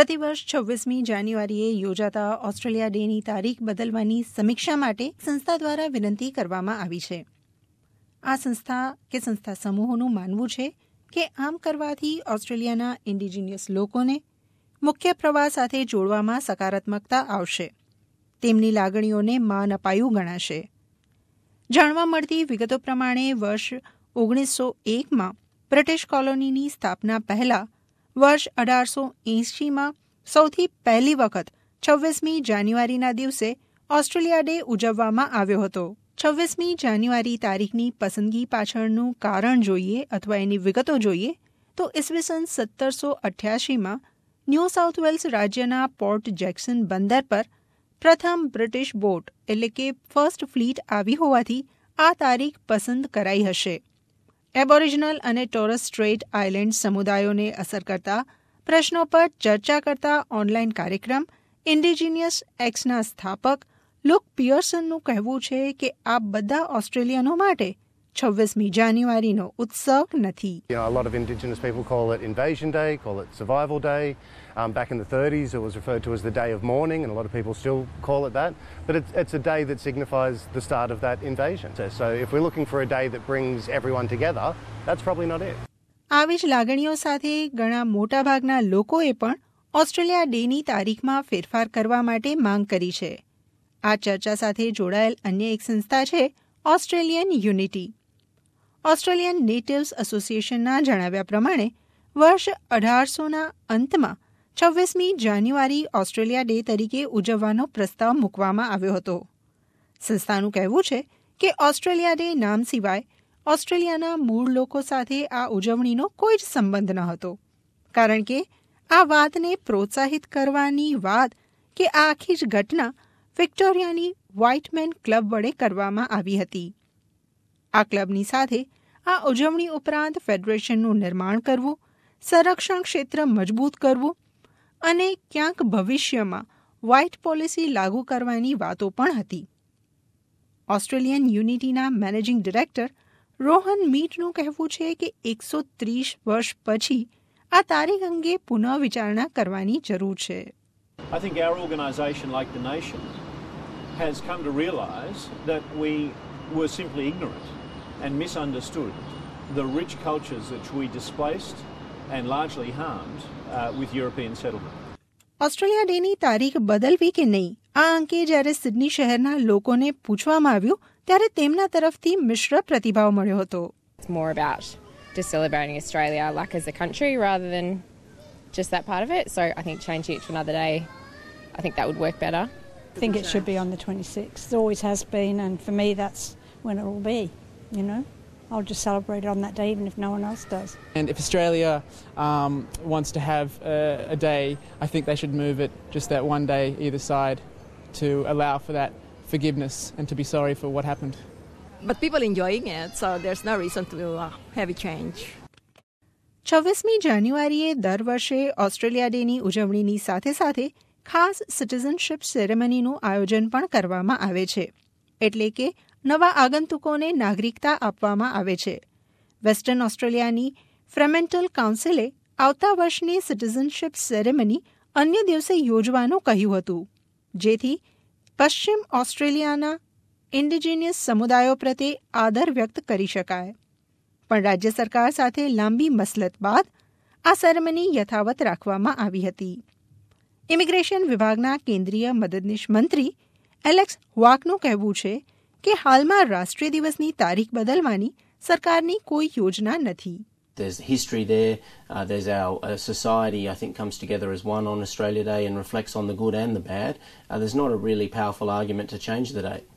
પ્રતિવર્ષ 26મી જાન્યુઆરીએ યોજાતા ઓસ્ટ્રેલિયા ડેની તારીખ બદલવાની સમીક્ષા માટે સંસ્થા દ્વારા વિનંતી કરવામાં આવી છે. આ સંસ્થા સમૂહોનું માનવું છે કે આમ કરવાથી ઓસ્ટ્રેલિયાના ઇન્ડિજિનિયસ લોકોને મુખ્ય પ્રવાહ સાથે જોડવામાં સકારાત્મકતા આવશે. તેમની લાગણીઓને માન અપાયું ગણાશે. જાણવા મળતી વિગતો પ્રમાણે વર્ષ 1901માં બ્રિટિશ કોલોનીની સ્થાપના પહેલા વર્ષ 1880માં સૌથી પહેલી વખત 26મી જાન્યુઆરીના દિવસે ઓસ્ટ્રેલિયા ડે ઉજવવામાં આવ્યો હતો. 26મી જાન્યુઆરી તારીખની પસંદગી પાછળનું કારણ જોઈએ અથવા એની વિગતો જોઈએ તો ઈસવીસન 1788માં ન્યૂ સાઉથ વેલ્સ રાજ્યના પોર્ટ જેક્સન બંદર પર પ્રથમ બ્રિટિશ બોટ એટલે કે ફર્સ્ટ ફ્લીટ આવી હોવાથી આ તારીખ પસંદ કરાઈ હશે. એબોરિજિનલ અને ટોરસ સ્ટ્રેટ આઇલેન્ડ સમુદાયોને અસર કરતા પ્રશ્નો પર ચર્ચા કરતા ઓનલાઇન કાર્યક્રમ ઇન્ડિજિનિયસ એક્સના સ્થાપક લુક પિયર્સનનું કહેવું છે કે આ બધા ઓસ્ટ્રેલિયનો માટે 26મી જાન્યુઆરીનો ઉત્સવ નથી. A lot of Indigenous people call it Invasion Day, call it Survival Day. Back in the 30s it was referred to as the Day of Mourning, and a lot of people still call it that. But it's a day that signifies the start of that invasion. So if we're looking for a day that brings everyone together, that's probably not it. આવી જ લાગણીઓ સાથે ઘણા મોટાભાગના લોકોએ પણ Australia ડેની તારીખમાં ફેરફાર કરવા માટે માંગ કરી છે. આ ચર્ચા સાથે જોડાયેલ અન્ય એક સંસ્થા છે ઓસ્ટ્રેલિયન યુનિટી. ઓસ્ટ્રેલિયન નેટિવ્સ એસોસિએશનના જણાવ્યા પ્રમાણે વર્ષ 1800ના અંતમાં 26મી જાન્યુઆરી ઓસ્ટ્રેલિયા ડે તરીકે ઉજવવાનો પ્રસ્તાવ મૂકવામાં આવ્યો હતો. સંસ્થાનું કહેવું છે કે ઓસ્ટ્રેલિયા ડે નામ સિવાય ઓસ્ટ્રેલિયાના મૂળ લોકો સાથે આ ઉજવણીનો કોઈ જ સંબંધ ન હતો, કારણ કે આ વાતને પ્રોત્સાહિત કરવાની વાત કે આ આખી જ ઘટના વિક્ટોરિયાની વ્હાઇટ મેન ક્લબ વડે કરવામાં આવી હતી. આ ક્લબની સાથે આ ઉજવણી ઉપરાંત ફેડરેશનનું નિર્માણ કરવું, સંરક્ષણ ક્ષેત્ર મજબૂત કરવું અને ક્યાંક ભવિષ્યમાં વ્હાઇટ પોલિસી લાગુ કરવાની વાતો પણ હતી. ઓસ્ટ્રેલિયન યુનિટીના મેનેજિંગ ડિરેક્ટર રોહન મીટનું કહેવું છે કે 130 વર્ષ પછી આ તારીખ અંગે પુનઃ વિચારણા કરવાની જરૂર છે. I think our organisation, like the nation, has come to realise that we were simply ignorant and misunderstood the rich cultures that we displaced and largely harmed with European settlement. Australia ડેની તારીખ બદલવી કે નહીં, આ અંગે જ્યારે Sydney શહેરના લોકોને પૂછવામાં આવ્યું ત્યારે તેમના તરફથી મિશ્ર પ્રતિભાવ મળ્યો હતો. It's more about just celebrating Australia like as a country rather than just that part of it. So I think changing it to another day, I think that would work better. I think it should be on the 26th. It always has been, and for me that's when it will be, you know. I'll just celebrate it on that day even if no one else does. And if Australia wants to have a day, I think they should move it just that one day either side to allow for that forgiveness and to be sorry for what happened. But people enjoying it, so there's no reason to have a change. 26મી જાન્યુઆરીએ દર વર્ષે Australia ડેની ઉજવણીની સાથે સાથે ખાસ citizenship સેરેમનીનું આયોજન પણ કરવામાં આવે છે, એટલે કે નવા આગંતુકોને નાગરિકતા આપવામાં આવે છે. વેસ્ટર્ન ઓસ્ટ્રેલિયાની ફ્રેમેન્ટલ કાઉન્સિલે આવતા વર્ષની સિટીઝનશીપ સેરેમની અન્ય દિવસે યોજવાનું કહ્યું હતું, જેથી પશ્ચિમ ઓસ્ટ્રેલિયાના ઇન્ડિજિનિયસ સમુદાયો પ્રત્યે આદર વ્યક્ત કરી શકાય. પણ રાજ્ય સરકાર સાથે લાંબી મસલત બાદ આ સેરેમની યથાવત રાખવામાં આવી હતી. ઇમિગ્રેશન વિભાગના કેન્દ્રીય મદદનીશ મંત્રી એલેક્સ વાકનું કહેવું છે કે હાલમાં રાષ્ટ્રીય દિવસની તારીખ બદલવાની સરકારની કોઈ યોજના નથી. There's history there. There's our society, I think, comes together as one on Australia Day and reflects on the good and the bad. There's not a really powerful argument to change the date.